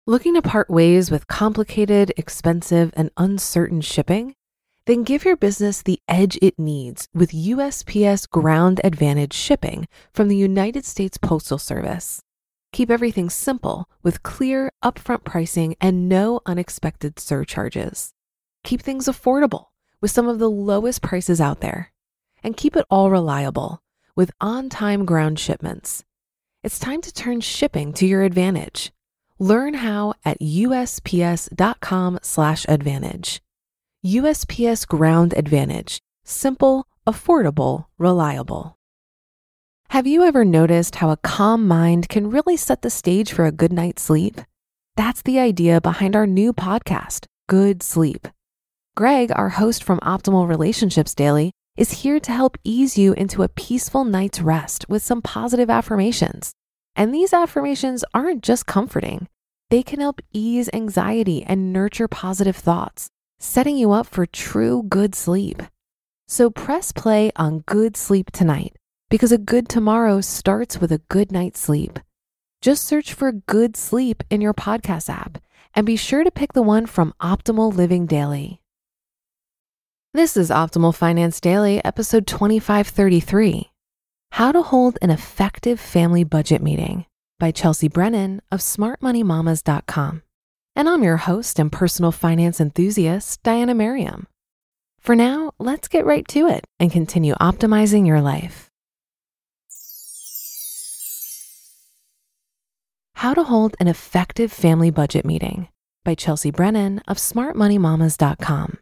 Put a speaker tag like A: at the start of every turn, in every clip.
A: Looking to part ways with complicated, expensive, and uncertain shipping? Then give your business the edge it needs with USPS Ground Advantage shipping from the United States Postal Service. Keep everything simple with clear, upfront pricing and no unexpected surcharges. Keep things affordable with some of the lowest prices out there. And keep it all reliable with on-time ground shipments. It's time to turn shipping to your advantage. Learn how at USPS.com/advantage. USPS Ground Advantage. Simple, affordable, reliable. Have you ever noticed how a calm mind can really set the stage for a good night's sleep? That's the idea behind our new podcast, Good Sleep. Greg, our host from Optimal Relationships Daily, is here to help ease you into a peaceful night's rest with some positive affirmations. And these affirmations aren't just comforting. They can help ease anxiety and nurture positive thoughts, setting you up for true good sleep. So press play on Good Sleep tonight, because a good tomorrow starts with a good night's sleep. Just search for Good Sleep in your podcast app and be sure to pick the one from Optimal Living Daily. This is Optimal Finance Daily, episode 2533. How to Hold an Effective Family Budget Meeting by Chelsea Brennan of smartmoneymamas.com. And I'm your host and personal finance enthusiast, Diana Merriam. For now, let's get right to it and continue optimizing your life. How to Hold an Effective Family Budget Meeting by Chelsea Brennan of smartmoneymamas.com.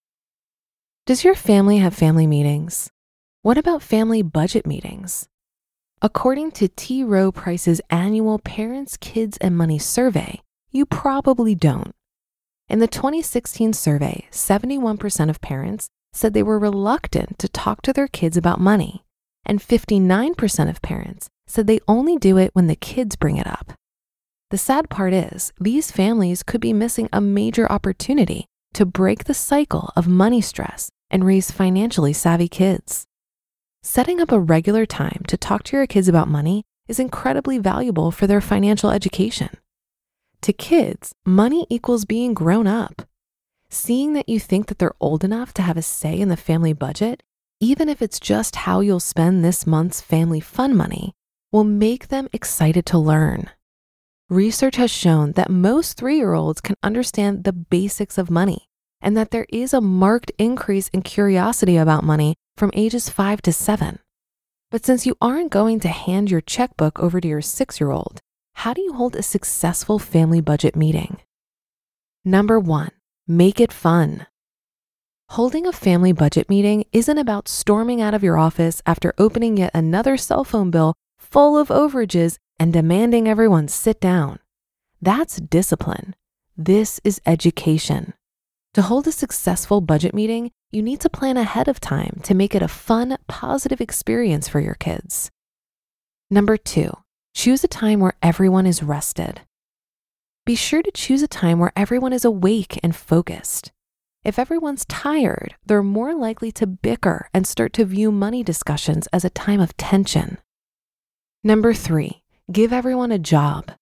A: Does your family have family meetings? What about family budget meetings? According to T. Rowe Price's annual Parents, Kids, and Money survey, you probably don't. In the 2016 survey, 71% of parents said they were reluctant to talk to their kids about money, and 59% of parents said they only do it when the kids bring it up. The sad part is, these families could be missing a major opportunity to break the cycle of money stress and raise financially savvy kids. Setting up a regular time to talk to your kids about money is incredibly valuable for their financial education. To kids, money equals being grown up. Seeing that you think that they're old enough to have a say in the family budget, even if it's just how you'll spend this month's family fun money, will make them excited to learn. Research has shown that most 3-year-olds can understand the basics of money and that there is a marked increase in curiosity about money from ages 5 to 7. But since you aren't going to hand your checkbook over to your 6-year-old, how do you hold a successful family budget meeting? Number 1, make it fun. Holding a family budget meeting isn't about storming out of your office after opening yet another cell phone bill full of overages and demanding everyone sit down. That's discipline. This is education. To hold a successful budget meeting, you need to plan ahead of time to make it a fun, positive experience for your kids. Number 2, choose a time where everyone is rested. Be sure to choose a time where everyone is awake and focused. If everyone's tired, they're more likely to bicker and start to view money discussions as a time of tension. Number 3, give everyone a job.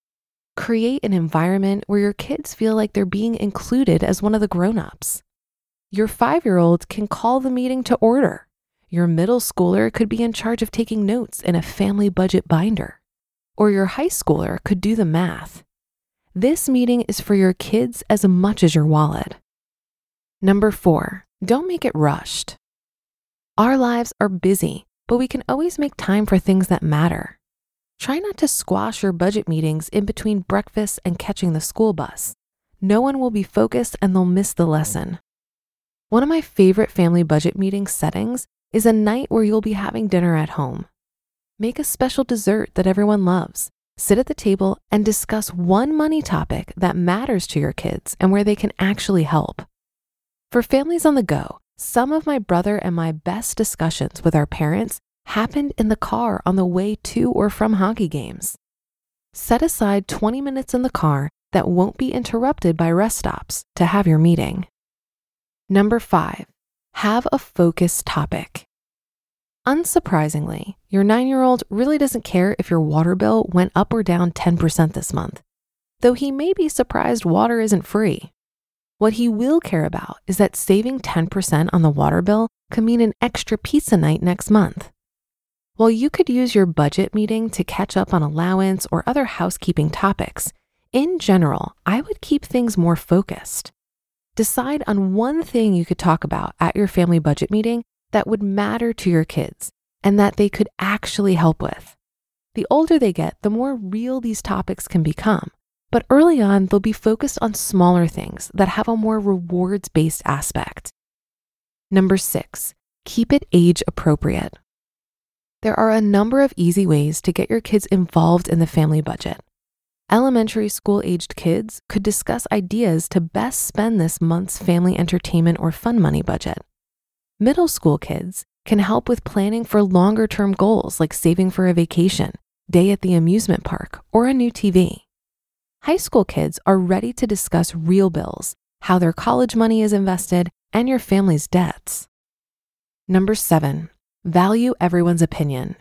A: Create an environment where your kids feel like they're being included as one of the grown-ups. Your 5-year-old can call the meeting to order. Your middle schooler could be in charge of taking notes in a family budget binder. Or your high schooler could do the math. This meeting is for your kids as much as your wallet. Number 4, don't make it rushed. Our lives are busy, but we can always make time for things that matter. Try not to squash your budget meetings in between breakfast and catching the school bus. No one will be focused and they'll miss the lesson. One of my favorite family budget meeting settings is a night where you'll be having dinner at home. Make a special dessert that everyone loves. Sit at the table and discuss one money topic that matters to your kids and where they can actually help. For families on the go, some of my brother and my best discussions with our parents happened in the car on the way to or from hockey games. Set aside 20 minutes in the car that won't be interrupted by rest stops to have your meeting. Number 5, have a focused topic. Unsurprisingly, your 9-year-old really doesn't care if your water bill went up or down 10% this month. though he may be surprised water isn't free. What he will care about is that saving 10% on the water bill could mean an extra pizza night next month. While you could use your budget meeting to catch up on allowance or other housekeeping topics, in general, I would keep things more focused. Decide on one thing you could talk about at your family budget meeting that would matter to your kids and that they could actually help with. The older they get, the more real these topics can become, but early on, they'll be focused on smaller things that have a more rewards-based aspect. Number 6, keep it age appropriate. There are a number of easy ways to get your kids involved in the family budget. Elementary school-aged kids could discuss ideas to best spend this month's family entertainment or fun money budget. Middle school kids can help with planning for longer-term goals like saving for a vacation, day at the amusement park, or a new TV. High school kids are ready to discuss real bills, how their college money is invested, and your family's debts. Number 7, value everyone's opinion.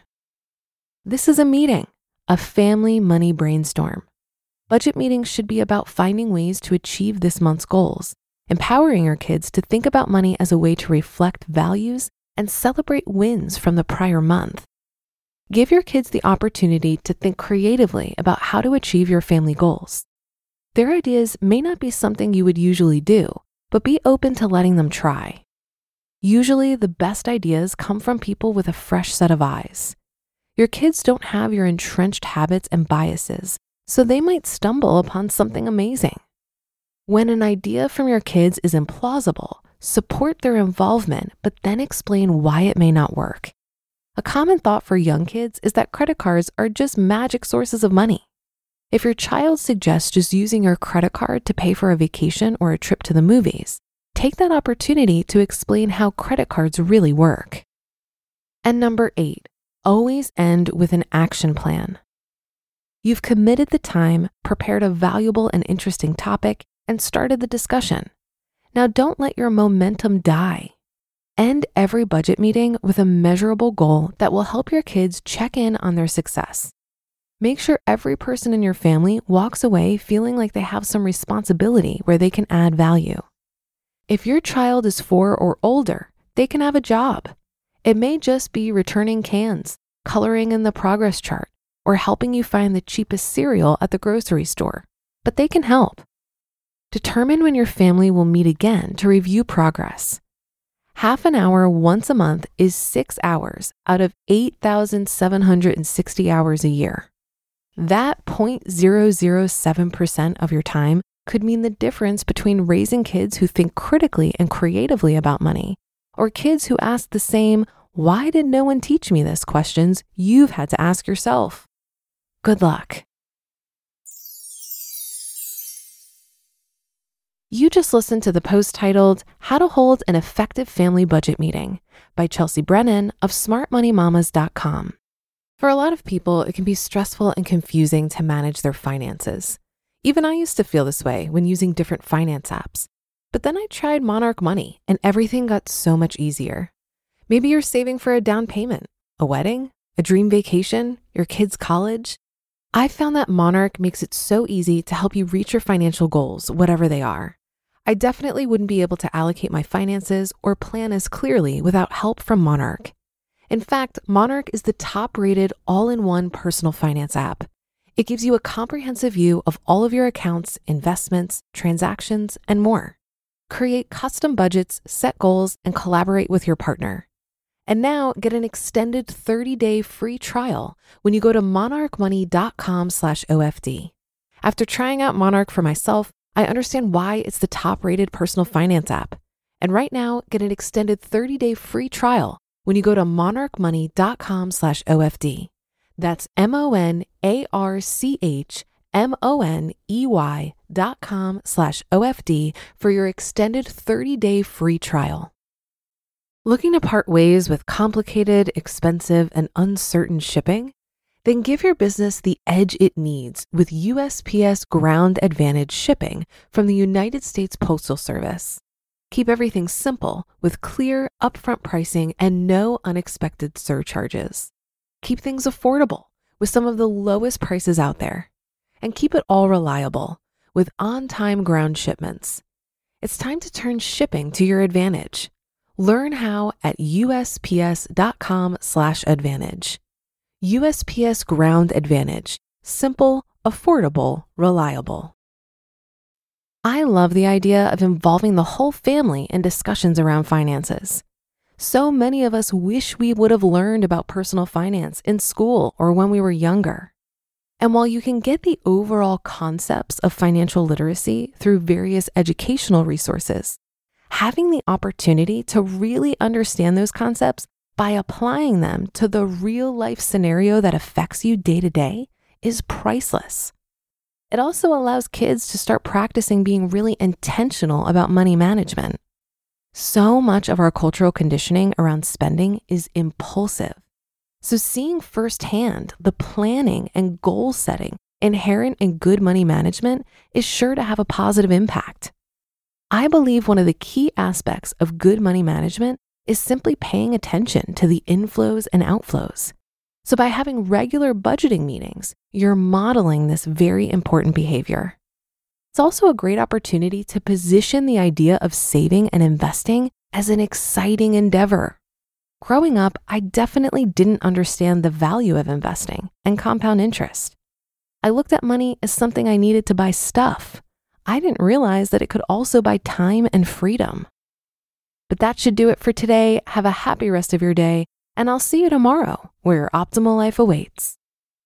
A: This is a meeting, a family money brainstorm. Budget meetings should be about finding ways to achieve this month's goals, empowering your kids to think about money as a way to reflect values and celebrate wins from the prior month. Give your kids the opportunity to think creatively about how to achieve your family goals. Their ideas may not be something you would usually do, but be open to letting them try. Usually, the best ideas come from people with a fresh set of eyes. Your kids don't have your entrenched habits and biases, so they might stumble upon something amazing. When an idea from your kids is implausible, support their involvement, but then explain why it may not work. A common thought for young kids is that credit cards are just magic sources of money. If your child suggests just using your credit card to pay for a vacation or a trip to the movies, take that opportunity to explain how credit cards really work. And number 8, always end with an action plan. You've committed the time, prepared a valuable and interesting topic, and started the discussion. Now don't let your momentum die. End every budget meeting with a measurable goal that will help your kids check in on their success. Make sure every person in your family walks away feeling like they have some responsibility where they can add value. If your child is 4 or older, they can have a job. It may just be returning cans, coloring in the progress chart, or helping you find the cheapest cereal at the grocery store, but they can help. Determine when your family will meet again to review progress. Half an hour once a month is 6 hours out of 8,760 hours a year. That 0.007% of your time could mean the difference between raising kids who think critically and creatively about money, or kids who ask the same, "Why did no one teach me this?" questions you've had to ask yourself. Good luck. You just listened to the post titled, How to Hold an Effective Family Budget Meeting by Chelsea Brennan of smartmoneymamas.com. For a lot of people, it can be stressful and confusing to manage their finances. Even I used to feel this way when using different finance apps. But then I tried Monarch Money and everything got so much easier. Maybe you're saving for a down payment, a wedding, a dream vacation, your kids' college. I found that Monarch makes it so easy to help you reach your financial goals, whatever they are. I definitely wouldn't be able to allocate my finances or plan as clearly without help from Monarch. In fact, Monarch is the top-rated all-in-one personal finance app. It gives you a comprehensive view of all of your accounts, investments, transactions, and more. Create custom budgets, set goals, and collaborate with your partner. And now get an extended 30-day free trial when you go to monarchmoney.com/OFD. After trying out Monarch for myself, I understand why it's the top-rated personal finance app. And right now, get an extended 30-day free trial when you go to monarchmoney.com/OFD. That's monarchmoney.com/OFD for your extended 30-day free trial. Looking to part ways with complicated, expensive, and uncertain shipping? Then give your business the edge it needs with USPS Ground Advantage shipping from the United States Postal Service. Keep everything simple with clear, upfront pricing and no unexpected surcharges. Keep things affordable with some of the lowest prices out there. and keep it all reliable with on-time ground shipments. It's time to turn shipping to your advantage. Learn how at USPS.com/advantage. USPS Ground Advantage. Simple, affordable, reliable. I love the idea of involving the whole family in discussions around finances. So many of us wish we would have learned about personal finance in school or when we were younger. And while you can get the overall concepts of financial literacy through various educational resources, having the opportunity to really understand those concepts by applying them to the real life scenario that affects you day to day is priceless. It also allows kids to start practicing being really intentional about money management. So much of our cultural conditioning around spending is impulsive. So seeing firsthand the planning and goal setting inherent in good money management is sure to have a positive impact. I believe one of the key aspects of good money management is simply paying attention to the inflows and outflows. So by having regular budgeting meetings, you're modeling this very important behavior. It's also a great opportunity to position the idea of saving and investing as an exciting endeavor. Growing up, I definitely didn't understand the value of investing and compound interest. I looked at money as something I needed to buy stuff. I didn't realize that it could also buy time and freedom. But that should do it for today. Have a happy rest of your day, and I'll see you tomorrow where your optimal life awaits.